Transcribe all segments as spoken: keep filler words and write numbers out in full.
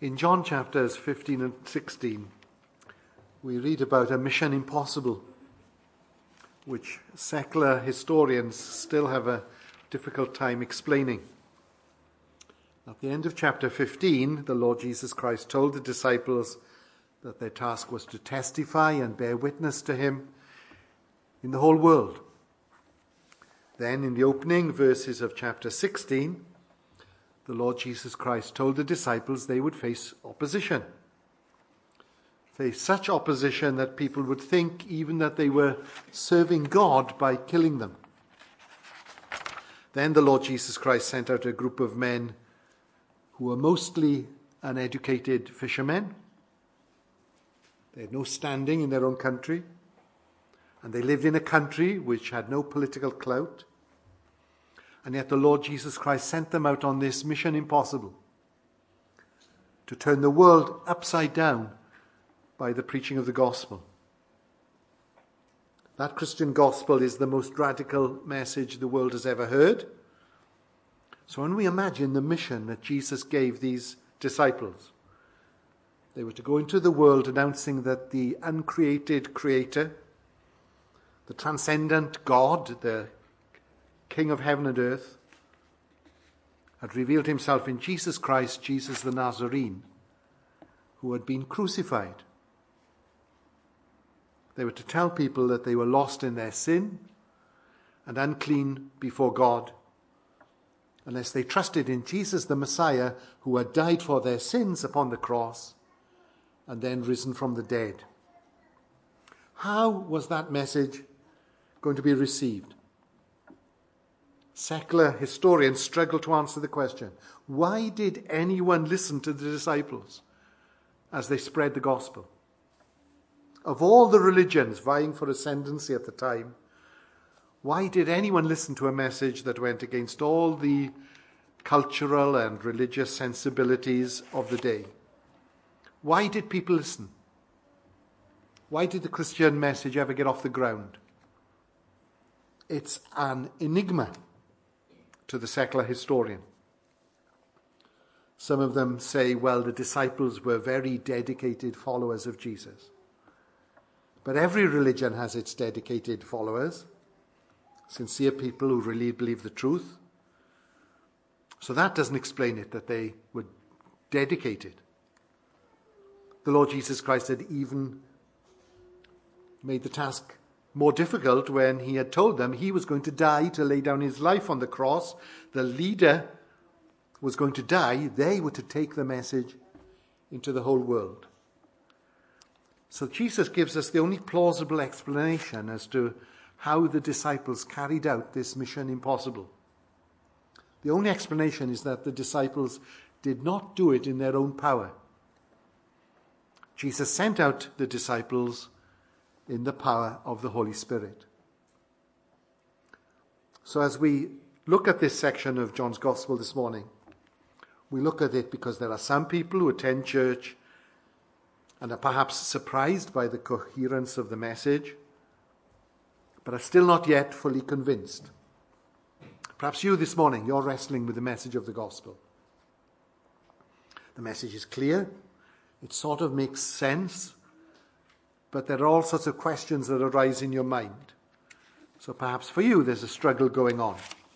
In John chapters fifteen and sixteen, we read about a mission impossible, which secular historians still have a difficult time explaining. At the end of chapter fifteen, the Lord Jesus Christ told the disciples that their task was to testify and bear witness to him in the whole world. Then, in the opening verses of chapter sixteen, the Lord Jesus Christ told the disciples they would face opposition. Face such opposition that people would think even that they were serving God by killing them. Then the Lord Jesus Christ sent out a group of men who were mostly uneducated fishermen. They had no standing in their own country, and they lived in a country which had no political clout. And yet the Lord Jesus Christ sent them out on this mission impossible, to turn the world upside down by the preaching of the gospel. That Christian gospel is the most radical message the world has ever heard. So when we imagine the mission that Jesus gave these disciples, they were to go into the world announcing that the uncreated Creator, the transcendent God, the King of heaven and earth, had revealed himself in Jesus Christ, Jesus the Nazarene, who had been crucified. They were to tell people that they were lost in their sin and unclean before God, unless they trusted in Jesus the Messiah, who had died for their sins upon the cross and then risen from the dead. How was that message going to be received? Secular historians struggle to answer the question. Why did anyone listen to the disciples as they spread the gospel? Of all the religions vying for ascendancy at the time, why did anyone listen to a message that went against all the cultural and religious sensibilities of the day? Why did people listen? Why did the Christian message ever get off the ground? It's an enigma to the secular historian. Some of them say, well, the disciples were very dedicated followers of Jesus. But every religion has its dedicated followers, sincere people who really believe the truth. So that doesn't explain it, that they were dedicated. The Lord Jesus Christ had even made the task more difficult when he had told them he was going to die to lay down his life on the cross. The leader was going to die. They were to take the message into the whole world. So Jesus gives us the only plausible explanation as to how the disciples carried out this mission impossible. The only explanation is that the disciples did not do it in their own power. Jesus sent out the disciples in the power of the Holy Spirit. So as we look at this section of John's Gospel this morning, we look at it because there are some people who attend church and are perhaps surprised by the coherence of the message, but are still not yet fully convinced. Perhaps you this morning, you're wrestling with the message of the gospel. The message is clear. It sort of makes sense. But there are all sorts of questions that arise in your mind. So perhaps for you there's a struggle going on.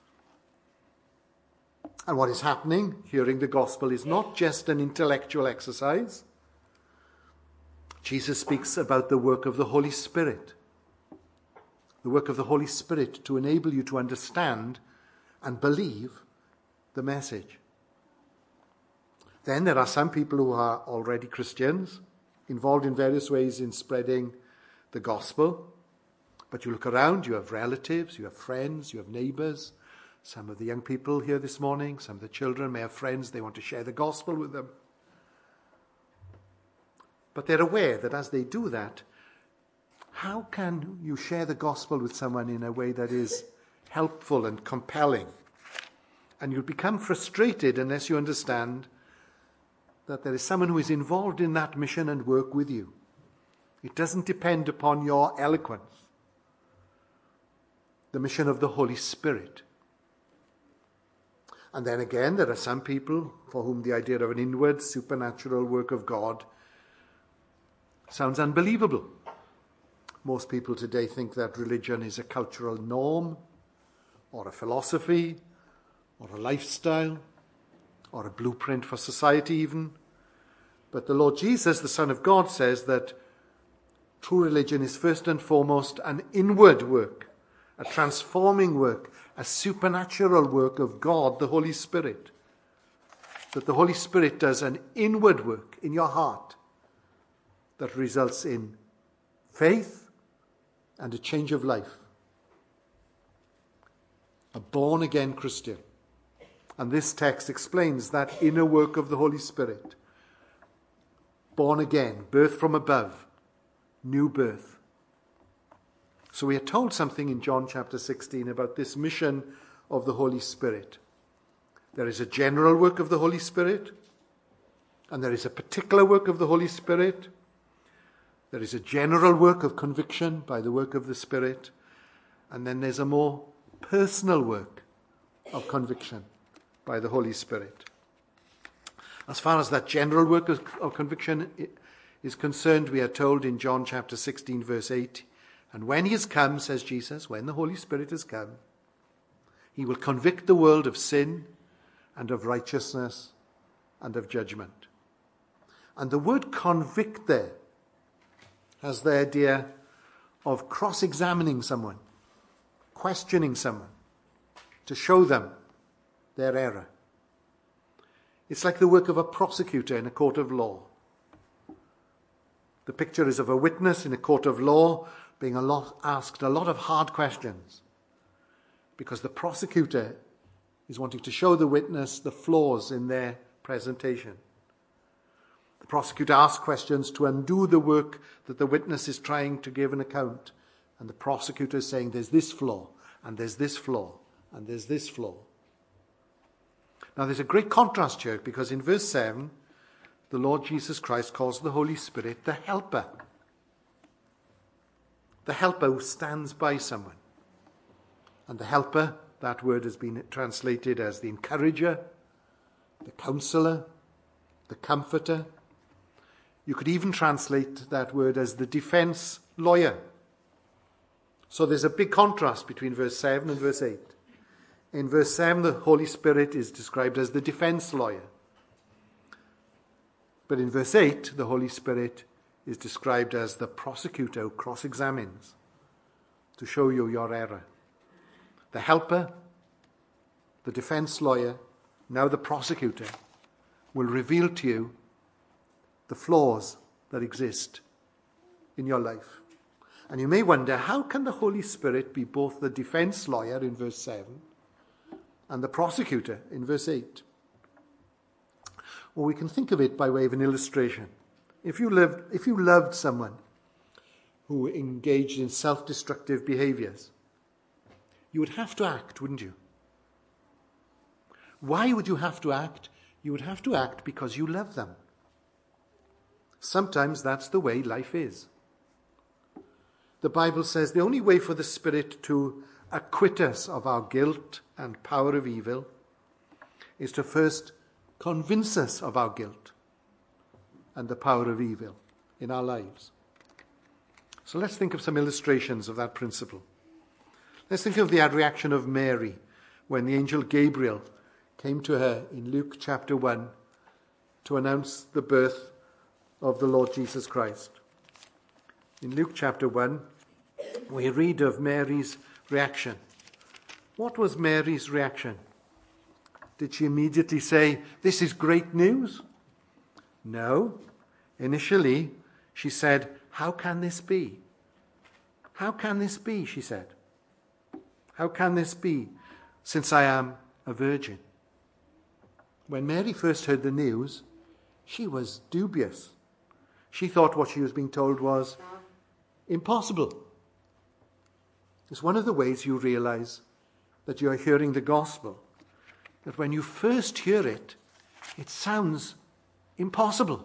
And what is happening, hearing the gospel, is not just an intellectual exercise. Jesus speaks about the work of the Holy Spirit. The work of the Holy Spirit to enable you to understand and believe the message. Then there are some people who are already Christians, involved in various ways in spreading the gospel. But you look around, you have relatives, you have friends, you have neighbors. Some of the young people here this morning, some of the children may have friends, they want to share the gospel with them. But they're aware that as they do that, how can you share the gospel with someone in a way that is helpful and compelling? And you'll become frustrated unless you understand that there is someone who is involved in that mission and work with you. It doesn't depend upon your eloquence. The mission of the Holy Spirit. And then again, there are some people for whom the idea of an inward supernatural work of God sounds unbelievable. Most people today think that religion is a cultural norm, or a philosophy, or a lifestyle, or a blueprint for society even. But the Lord Jesus, the Son of God, says that true religion is first and foremost an inward work, a transforming work, a supernatural work of God, the Holy Spirit. That the Holy Spirit does an inward work in your heart that results in faith and a change of life. A born-again Christian. And this text explains that inner work of the Holy Spirit. Born again, birth from above, new birth. So we are told something in John chapter sixteen about this mission of the Holy Spirit. There is a general work of the Holy Spirit, and there is a particular work of the Holy Spirit. There is a general work of conviction by the work of the Spirit, and then there's a more personal work of conviction by the Holy Spirit. As far as that general work of, of conviction is concerned, we are told in John chapter sixteen, verse eight, and when he has come, says Jesus, when the Holy Spirit has come, he will convict the world of sin and of righteousness and of judgment. And the word convict there has the idea of cross-examining someone, questioning someone, to show them their error. It's like the work of a prosecutor in a court of law. The picture is of a witness in a court of law being a lot, asked a lot of hard questions, because the prosecutor is wanting to show the witness the flaws in their presentation. The prosecutor asks questions to undo the work that the witness is trying to give an account. And the prosecutor is saying there's this flaw, and there's this flaw, and there's this flaw. Now there's a great contrast here, because in verse seven, the Lord Jesus Christ calls the Holy Spirit the helper. The helper who stands by someone. And the helper, that word has been translated as the encourager, the counselor, the comforter. You could even translate that word as the defense lawyer. So there's a big contrast between verse seven and verse eight. In verse seven, the Holy Spirit is described as the defense lawyer. But in verse eight, the Holy Spirit is described as the prosecutor who cross-examines to show you your error. The helper, the defense lawyer, now the prosecutor, will reveal to you the flaws that exist in your life. And you may wonder, how can the Holy Spirit be both the defense lawyer in verse seven and the prosecutor in verse eight? Well, we can think of it by way of an illustration. If you lived, if you loved someone who engaged in self-destructive behaviors, you would have to act, wouldn't you? Why would you have to act? You would have to act because you love them. Sometimes that's the way life is. The Bible says the only way for the Spirit to acquit us of our guilt and power of evil is to first convince us of our guilt and the power of evil in our lives. So let's think of some illustrations of that principle. Let's think of the reaction of Mary when the angel Gabriel came to her in Luke chapter one to announce the birth of the Lord Jesus Christ. In Luke chapter one, we read of Mary's reaction. What was Mary's reaction? Did she immediately say, "This is great news"? No. Initially, she said, "How can this be? How can this be?" she said. "How can this be, since I am a virgin?" When Mary first heard the news, she was dubious. She thought what she was being told was impossible. It's one of the ways you realize that you are hearing the gospel, that when you first hear it, it sounds impossible.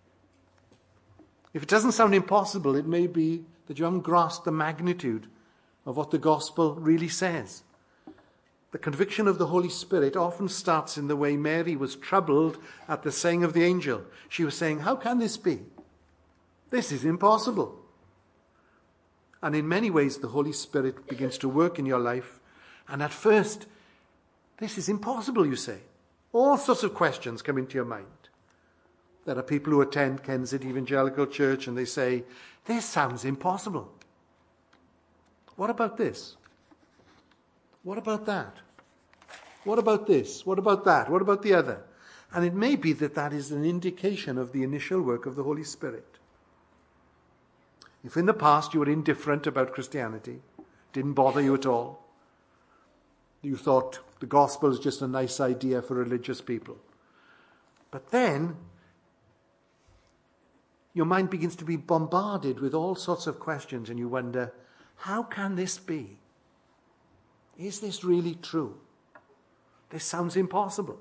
If it doesn't sound impossible, it may be that you haven't grasped the magnitude of what the gospel really says. The conviction of the Holy Spirit often starts in the way Mary was troubled at the saying of the angel. She was saying, how can this be? This is impossible. And in many ways, the Holy Spirit begins to work in your life. And at first, this is impossible, you say. All sorts of questions come into your mind. There are people who attend Kensett Evangelical Church and they say, this sounds impossible. What about this? What about that? What about this? What about that? What about the other? And it may be that that is an indication of the initial work of the Holy Spirit. If in the past you were indifferent about Christianity, didn't bother you at all, you thought the gospel is just a nice idea for religious people. But then your mind begins to be bombarded with all sorts of questions and you wonder, how can this be? Is this really true? This sounds impossible.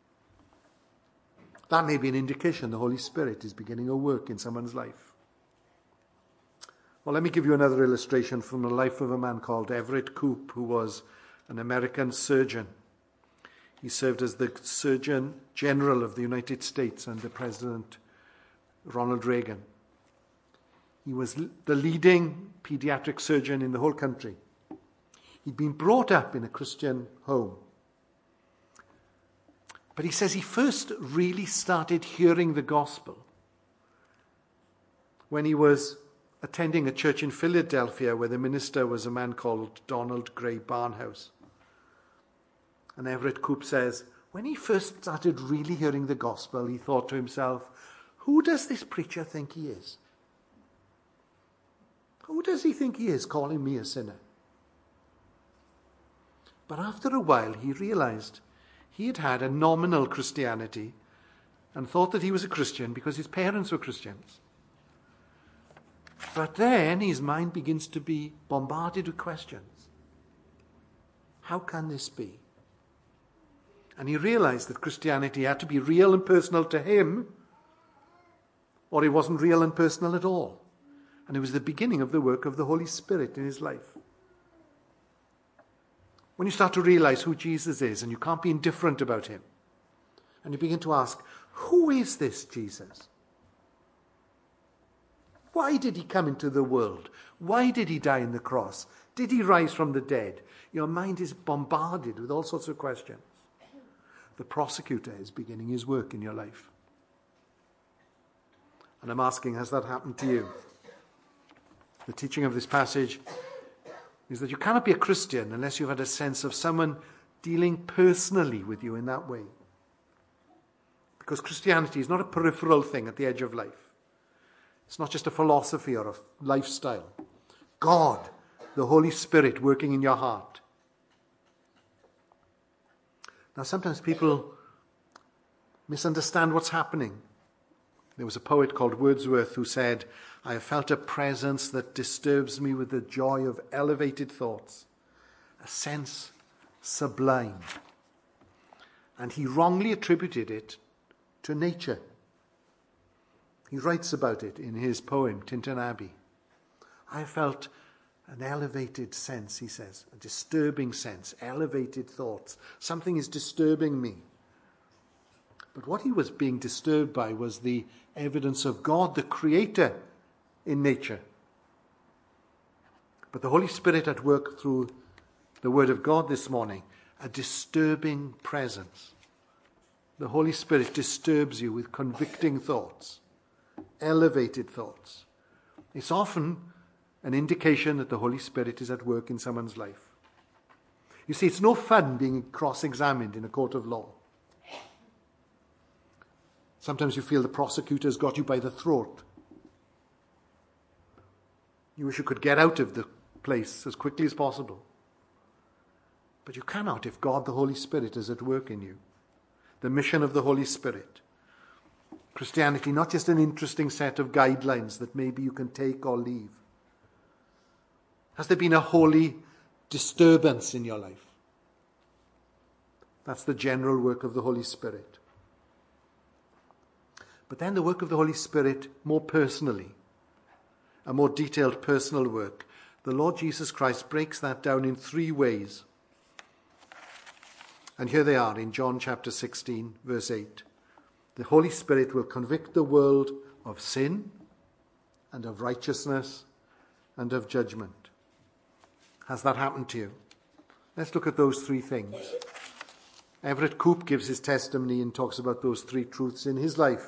That may be an indication the Holy Spirit is beginning a work in someone's life. Well, let me give you another illustration from the life of a man called Everett Koop, who was an American surgeon. He served as the Surgeon General of the United States under President Ronald Reagan. He was the leading pediatric surgeon in the whole country. He'd been brought up in a Christian home. But he says he first really started hearing the gospel when he was attending a church in Philadelphia where the minister was a man called Donald Gray Barnhouse. And Everett Koop says, when he first started really hearing the gospel, he thought to himself, who does this preacher think he is? Who does he think he is calling me a sinner? But after a while, he realized he had had a nominal Christianity and thought that he was a Christian because his parents were Christians. But then his mind begins to be bombarded with questions. How can this be? And he realized that Christianity had to be real and personal to him, or it wasn't real and personal at all. And it was the beginning of the work of the Holy Spirit in his life. When you start to realize who Jesus is and you can't be indifferent about him, and you begin to ask, who is this Jesus? Why did he come into the world? Why did he die on the cross? Did he rise from the dead? Your mind is bombarded with all sorts of questions. The prosecutor is beginning his work in your life. And I'm asking, has that happened to you? The teaching of this passage is that you cannot be a Christian unless you've had a sense of someone dealing personally with you in that way. Because Christianity is not a peripheral thing at the edge of life. It's not just a philosophy or a lifestyle. God, the Holy Spirit working in your heart. Now, sometimes people misunderstand what's happening. There was a poet called Wordsworth who said, I have felt a presence that disturbs me with the joy of elevated thoughts, a sense sublime. And he wrongly attributed it to nature. He writes about it in his poem, Tintern Abbey. I felt an elevated sense, he says, a disturbing sense, elevated thoughts. Something is disturbing me. But what he was being disturbed by was the evidence of God, the Creator, in nature. But the Holy Spirit at work through the Word of God this morning, a disturbing presence. The Holy Spirit disturbs you with convicting thoughts, elevated thoughts. It's often an indication that the Holy Spirit is at work in someone's life. You see, it's no fun being cross-examined in a court of law. Sometimes you feel the prosecutor's got you by the throat. You wish you could get out of the place as quickly as possible. But you cannot if God, the Holy Spirit, is at work in you. The mission of the Holy Spirit. Christianity, not just an interesting set of guidelines that maybe you can take or leave. Has there been a holy disturbance in your life? That's the general work of the Holy Spirit. But then the work of the Holy Spirit more personally, a more detailed personal work. The Lord Jesus Christ breaks that down in three ways. And here they are in John chapter sixteen, verse eight. The Holy Spirit will convict the world of sin and of righteousness and of judgment. Has that happened to you? Let's look at those three things. Everett Koop gives his testimony and talks about those three truths in his life.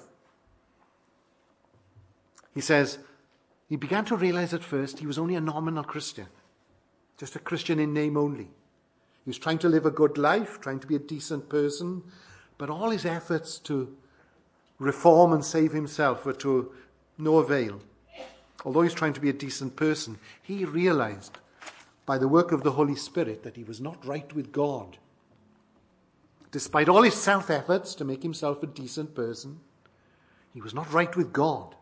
He says he began to realize at first he was only a nominal Christian, just a Christian in name only. He was trying to live a good life, trying to be a decent person, but all his efforts to reform and save himself were to no avail. Although he was trying to be a decent person, he realized by the work of the Holy Spirit that he was not right with God. Despite all his self-efforts to make himself a decent person, he was not right with God.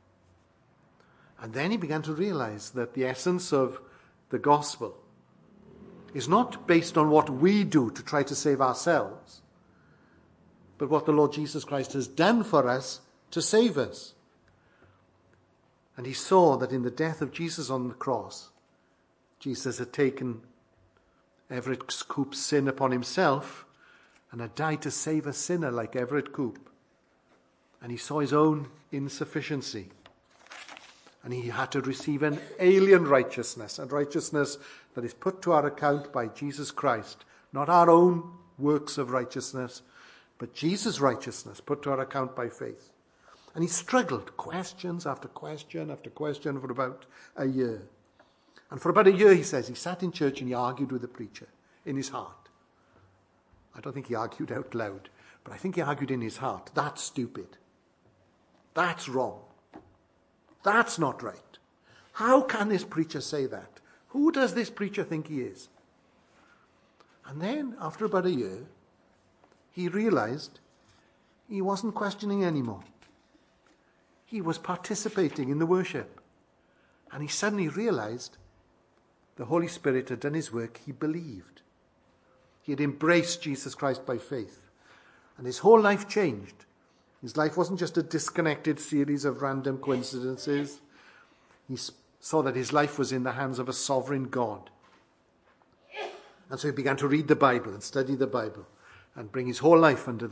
And then he began to realize that the essence of the gospel is not based on what we do to try to save ourselves, but what the Lord Jesus Christ has done for us to save us. And he saw that in the death of Jesus on the cross, Jesus had taken Everett Koop's sin upon himself and had died to save a sinner like Everett Koop. And he saw his own insufficiency. And he had to receive an alien righteousness, a righteousness that is put to our account by Jesus Christ. Not our own works of righteousness, but Jesus' righteousness put to our account by faith. And he struggled, questions after question after question, for about a year. And for about a year, he says, he sat in church and he argued with the preacher in his heart. I don't think he argued out loud, but I think he argued in his heart. That's stupid. That's wrong. That's not right. How can this preacher say that? Who does this preacher think he is? And then, after about a year, he realized he wasn't questioning anymore. He was participating in the worship. And he suddenly realized the Holy Spirit had done his work. He believed. He had embraced Jesus Christ by faith. And his whole life changed. His life wasn't just a disconnected series of random coincidences. He saw that his life was in the hands of a sovereign God. And so he began to read the Bible and study the Bible and bring his whole life under the